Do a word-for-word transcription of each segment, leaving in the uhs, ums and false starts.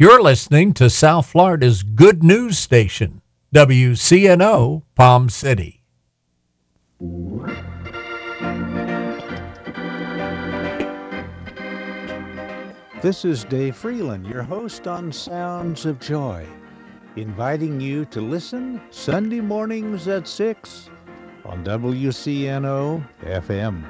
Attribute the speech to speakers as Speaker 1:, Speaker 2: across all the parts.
Speaker 1: You're listening to South Florida's good news station, W C N O Palm City.
Speaker 2: This is Dave Freeland, your host on Sounds of Joy, inviting you to listen Sunday mornings at six on W C N O F M.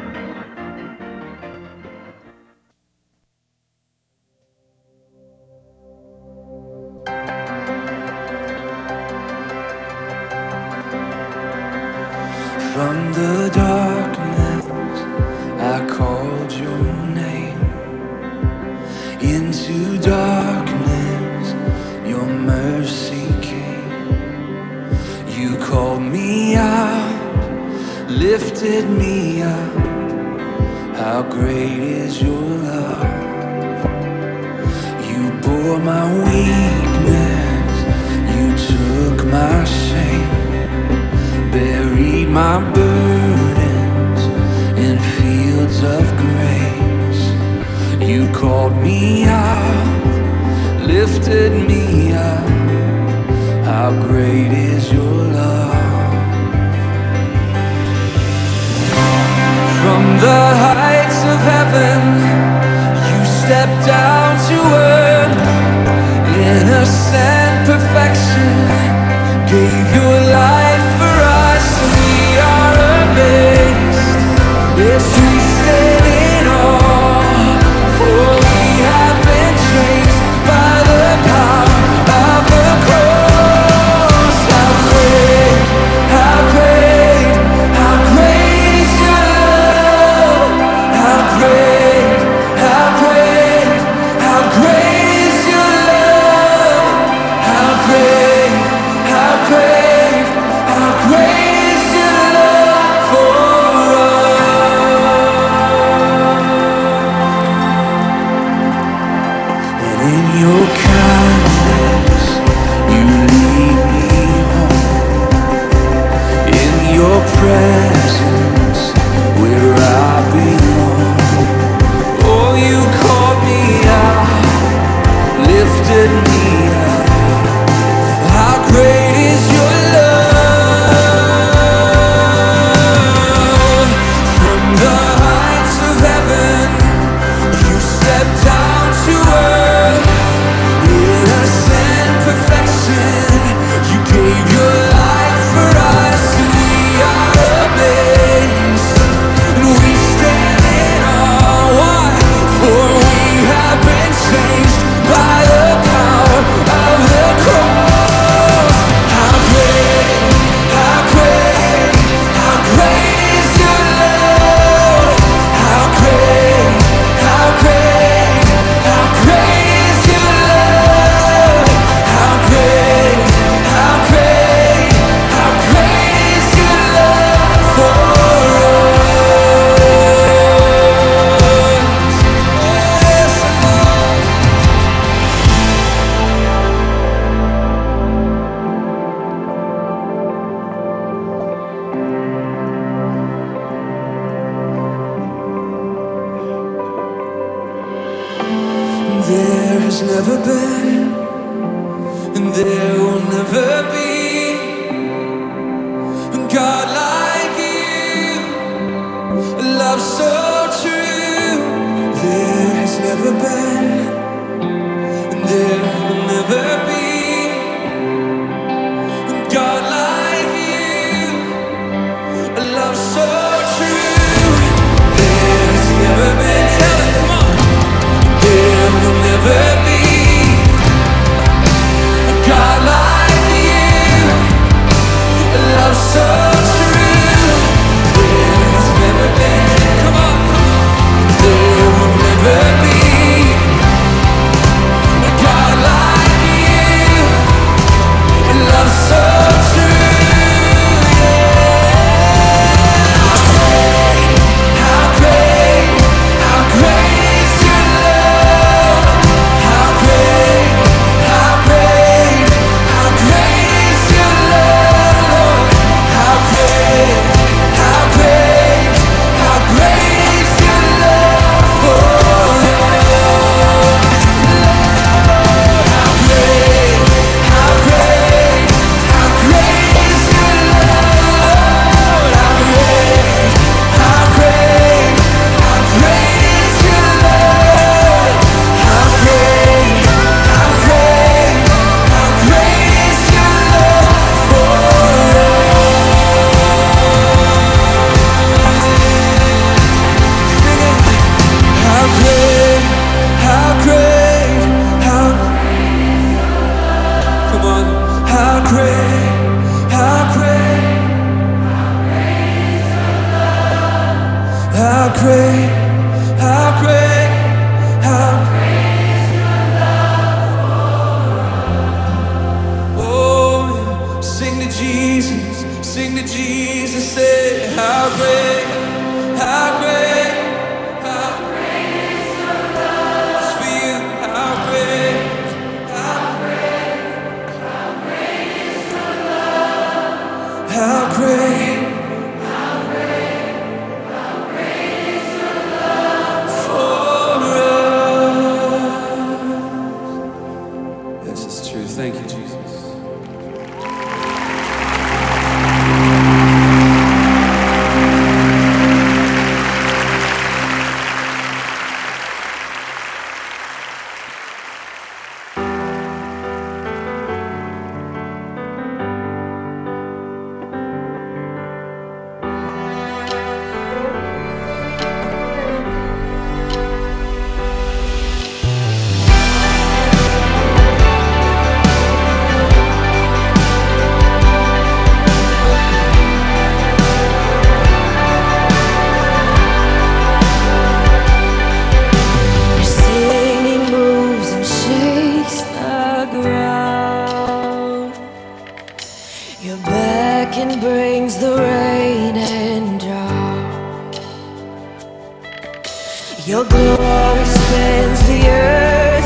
Speaker 3: From the darkness, I called your name. Into darkness, your mercy came. You called me out, lifted me up. How great is your love? You bore my weakness, you took my shame. Buried my burdens in fields of grace. You called me out, lifted me up. How great is your love? From the heights of heaven, you stepped down to earth. Innocent perfection, gave your life for us. We are amazed, yes, we stand in awe, for we have been changed by the power of the cross. How great, how great, how great is your love? How great, how great, how great is your love? How great, how great, how great is your love for us? And in your kindness, you lead me home. In your presence, where I belong. Oh, you called me out, lifted me up. How great is your love? From the heights of heaven, you stepped down to earth. Innocent perfection, you gave your life for us. We are amazed, and we stand in awe. Why? For we have been changed by the power of the cross. How great, how great, how great is your love? How great, how great, how great is your love? How great, how great, how great is your love for us? There has never been, and there will never be a God like you, a love so true. There has never been, and there will never be a God like you, a love so true. There's never been, tell it, come on. There will never be a God like you, a love so true. There's never been, come on, there will never be great, how great, how great is your love for us. Oh, sing to Jesus, sing to Jesus, say, how great, how great, how great is your love. It's for you, how great, how great, how great is your love, how great. Thank you, Jesus. Brings the rain and drought. Your glory spins the earth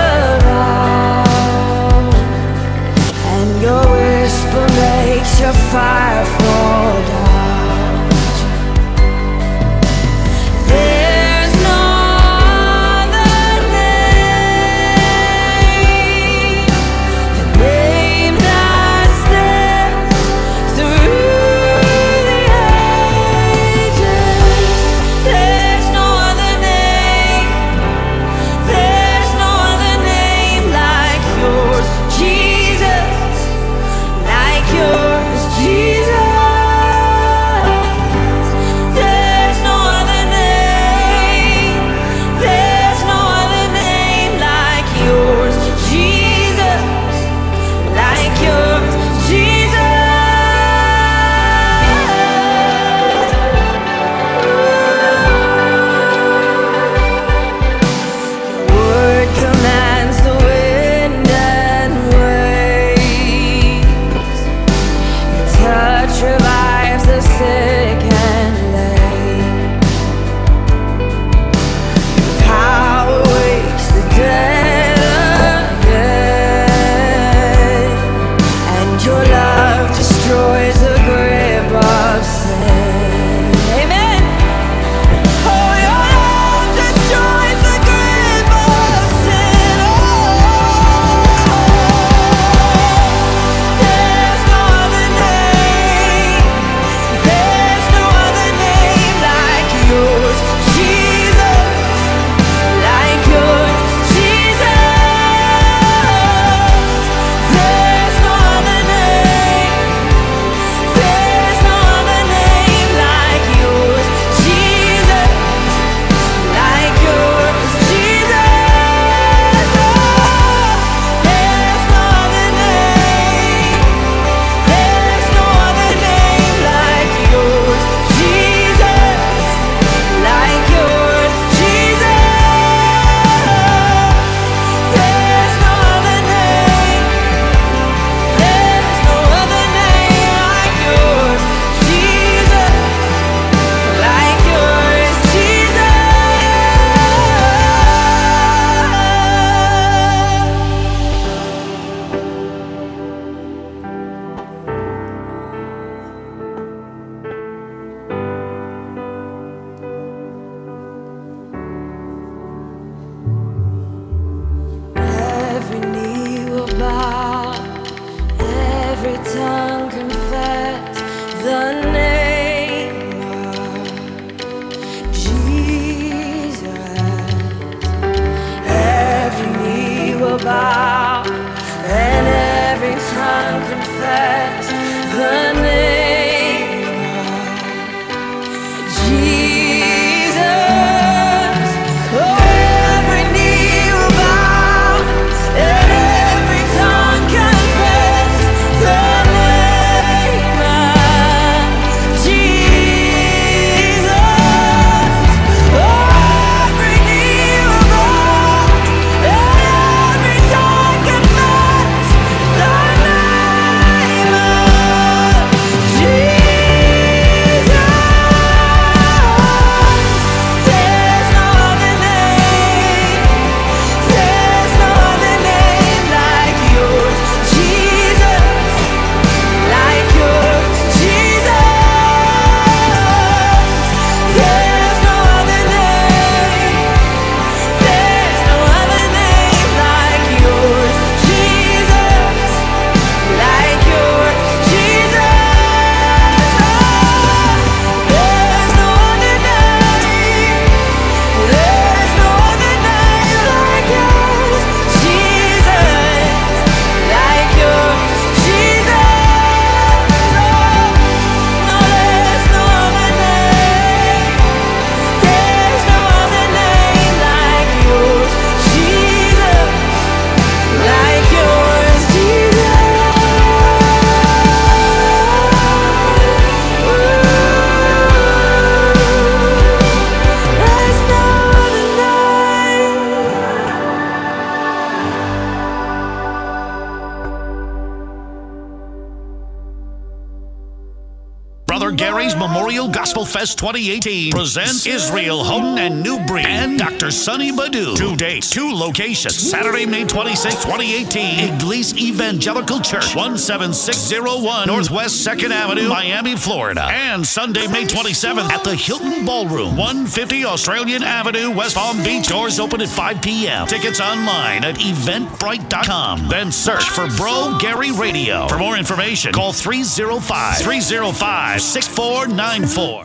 Speaker 3: around, and your whisper makes your fire fall down. There's no other name, the name that stands through the ages. There's no other name, there's no other name like yours, Jesus, like yours, Jesus. There's no other name, there's no other name like yours, Jesus, like yours, Jesus. Word commands the wind and waves. Your touch revives the sick and lame. Your power wakes the dead again, and your love destroys the grip of sin. Amen. Oh, your love destroys the grip of sin. Oh, there's no other name, there's no other name like yours, Jesus, like yours, Jesus. There's no other name, there's no other name like yours, Jesus, like yours, Jesus. Oh, there's no other name, there's no other name like yours, Jesus, like yours, Jesus. There's no other name, there's no other name like yours, Jesus, like yours, Jesus. Every knee will bow, every tongue confess the name of Jesus. Every knee will bow, and every tongue confess the name of Jesus. Oh, every knee will bow, and every tongue confess the name of Jesus.
Speaker 4: Praise Memorial Gospel Fest twenty eighteen presents Israel Houghton and New Breed and Doctor Sonny Badu. Two dates, two locations. Saturday, May twenty-sixth, twenty eighteen, Iglesias Evangelical Church, one seven six zero one Northwest second Avenue, Miami, Florida. And Sunday, May twenty-seventh at the Hilton Ballroom, one fifty Australian Avenue, West Palm Beach. Doors open at five p.m. Tickets online at eventbrite dot com. Then search for Bro Gary Radio. For more information, call three oh five, three oh five, six four nine four.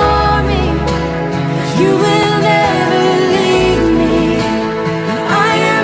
Speaker 3: I am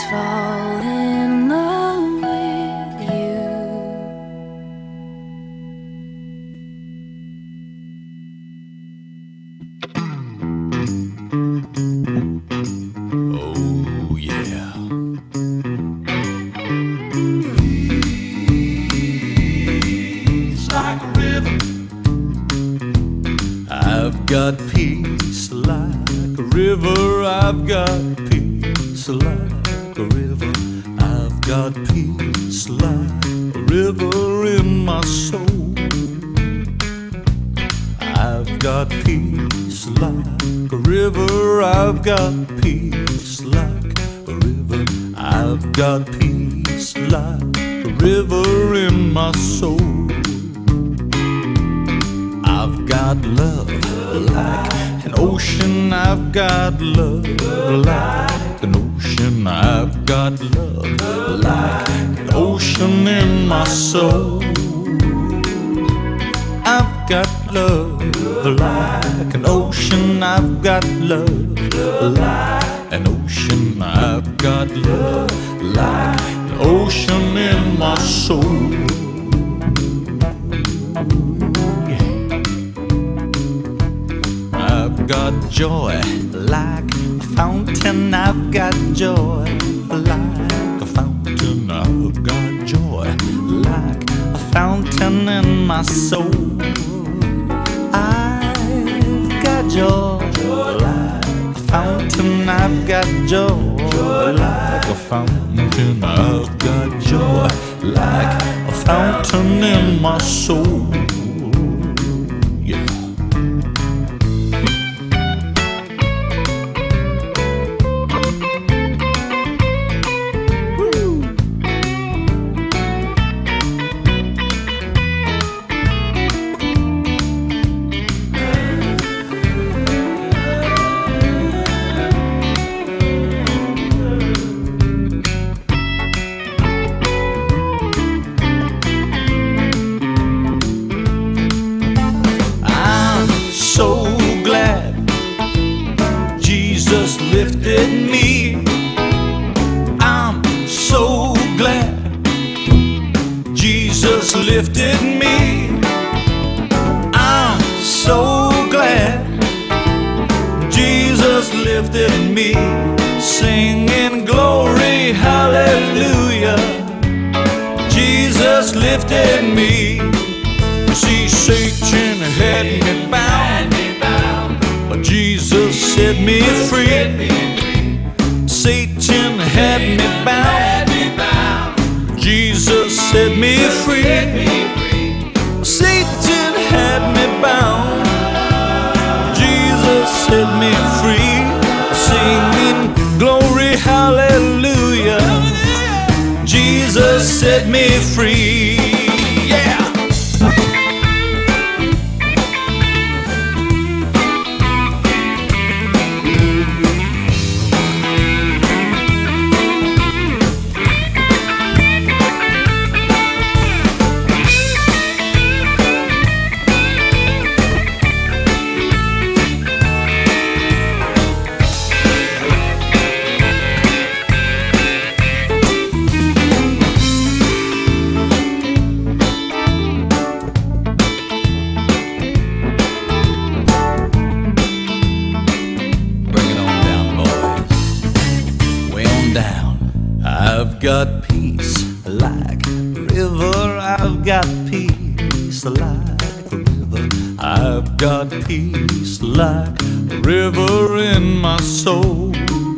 Speaker 3: just fall in love with you.
Speaker 4: Oh, yeah. It's like a river. I've got peace like a river. I've got peace like a river. I've got peace like a river in my soul. I've got peace like a river. I've got peace like a river. I've got peace like a river in my soul. I've got love like an ocean. I've got love like an ocean. I've got love like an ocean in my soul. I've got love like an ocean. I've got love like an ocean. I've got love like an ocean in my soul. I've got joy like a fountain. I've got joy like a fountain. I've got joy like a fountain in my soul. I've got joy like a fountain. I've got joy like a fountain. I've got joy like a fountain in my soul. Yeah. Lifted me. I'm so glad Jesus lifted me. I'm so glad Jesus lifted me. Singing glory, hallelujah. Jesus lifted me. See, Satan had me bound, but Jesus set me free. Satan had me bound, Jesus set me free. Satan had me bound, Jesus set me free. Singing glory, hallelujah. Jesus set me free. Yeah. I've got peace like a river. I've got peace like a river. I've got peace like a river in my soul.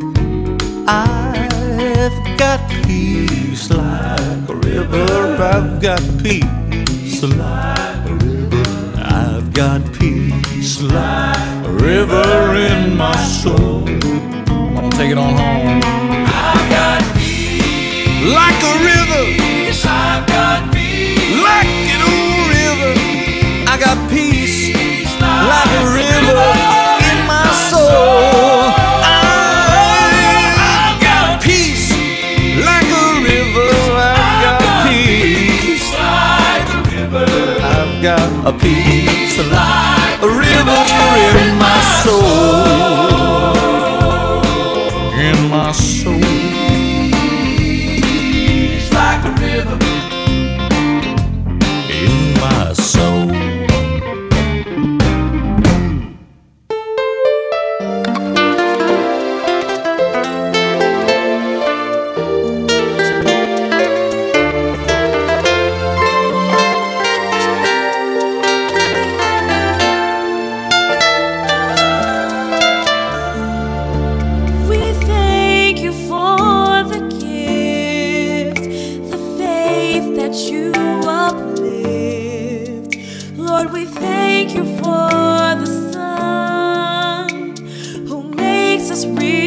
Speaker 4: I've got peace like a river. I've got peace like a river. I've got peace like a river in my soul. I'm gonna take it on home. I've got like a river, yes, I've got peace. Like an old river, I got peace. Like a river in my soul. I've got peace. Like a river, I've got peace. Like a river, I've got a peace. Like a river in my soul. In my soul.
Speaker 3: is real.